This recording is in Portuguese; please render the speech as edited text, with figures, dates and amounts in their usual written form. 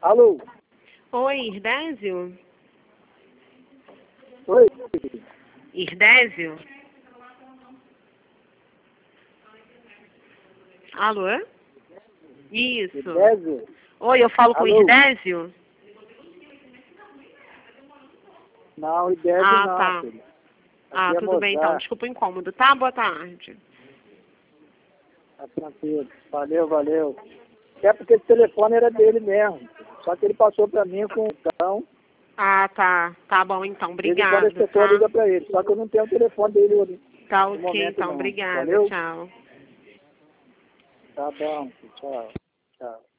Alô? Oi, Irdésio? Oi? Irdésio? Alô? Isso. Irdésio? Oi, eu falo com o Alô? Irdésio? Não, Irdésio Ah, não, tá. filho. Ah, Aqui é tudo bem então. Mozart. Desculpa o incômodo, tá? Boa tarde. Tá tranquilo. Valeu, valeu. É porque esse telefone era dele mesmo. Só que ele passou pra mim com então. Ah, tá. Tá bom então. De vez em quando Obrigada, as pessoas ligam tá? pra ele. Só que eu não tenho o telefone dele Tá no ok, momento então. não. Obrigada. Valeu? Tchau. Tá bom. Tchau. Tchau.